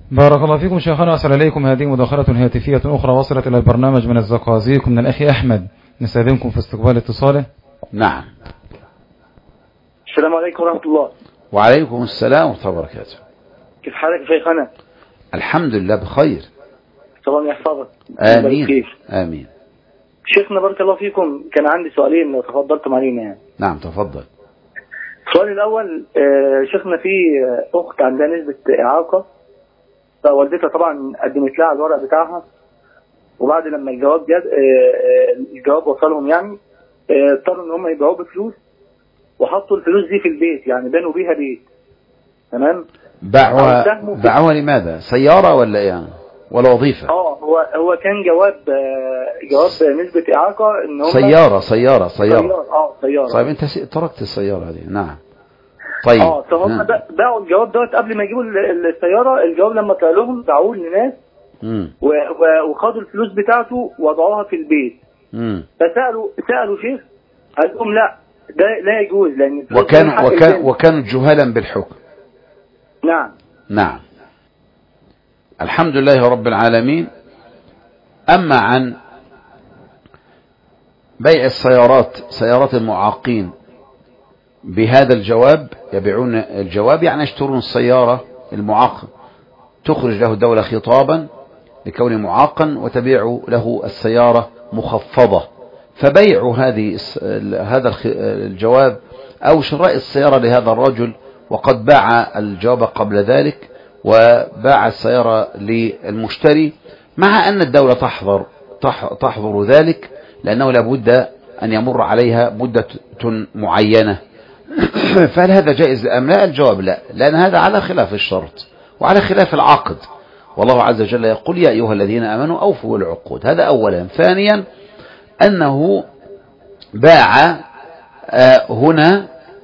بارك الله فيكم شيخنا، أسأل إليكم هذه مداخلة هاتفية أخرى وصلت إلى البرنامج من الزقازيق من الأخ أحمد، نستأذنكم في استقبال اتصاله. نعم. السلام عليكم ورحمة الله. وعليكم السلام ورحمة الله وبركاته. كيف حالك شيخنا؟ الحمد لله بخير. طبعا يحفظك. آمين آمين. شيخنا بارك الله فيكم، كان عندي سؤالين لو تفضلتم علينا يعني. نعم تفضل. السؤال الأول، شيخنا في أخت عندها نسبة إعاقة، فوالدتها طبعا قدمت لها الورق بتاعها، وبعد لما الجواب جد الجواب وصلهم يعني اضطروا ان هم يبيعوه بفلوس، وحطوا الفلوس دي في البيت، يعني بنوا بيها بيت. تمام. باعوها لماذا؟ سيارة ولا ايه ولا وظيفة؟ هو كان جواب نسبة إعاقة ان هم سيارة. سيارة. طيب انت تركت السيارة هذه. نعم. طيب. فهم باعوا الجواب دوت قبل ما يجيبوا السيارة. الجواب لما طلع لهم باعوه لناس وخدوا الفلوس بتاعته وضعوها في البيت. فسألوا شيخ، قال لهم لا، ده لا يجوز، لأن وكانوا جهلا بالحكم. نعم. الحمد لله رب العالمين. أما عن بيع سيارات المعاقين بهذا الجواب، يبيعون الجواب يعني يشترون السيارة المعاق، تخرج له الدولة خطابا لكونه معاقا وتبيع له السيارة مخفضة، فبيع هذا الجواب أو شراء السيارة لهذا الرجل، وقد باع الجواب قبل ذلك وباع السيارة للمشتري، مع أن الدولة تحظر ذلك، لأنه لابد أن يمر عليها مدة معينة. فهل هذا جائز أم لا؟ الجواب لا، لأن هذا على خلاف الشرط وعلى خلاف العقد، والله عز وجل يقول يا أيها الذين آمنوا أوفوا العقود. هذا أولا. ثانيا أنه باع هنا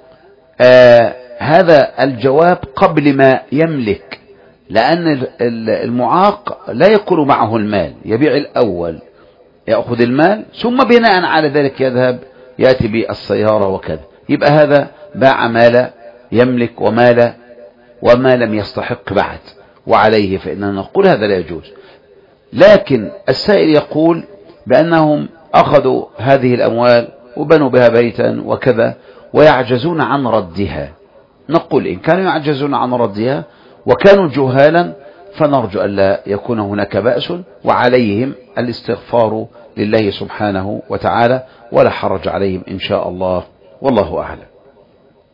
هذا الجواب قبل ما يملك، لأن المعاق لا يكون معه المال، يبيع الأول يأخذ المال ثم بناء على ذلك يذهب يأتي بالسيارة وكذا، يبقى هذا باع ما لا يملك وما لم يستحق بعد، وعليه فإننا نقول هذا لا يجوز. لكن السائل يقول بأنهم أخذوا هذه الأموال وبنوا بها بيتا وكذا ويعجزون عن ردها. نقول إن كانوا يعجزون عن ردها وكانوا جهالا فنرجو أن لا يكون هناك بأس، وعليهم الاستغفار لله سبحانه وتعالى، ولا حرج عليهم إن شاء الله، والله أعلم.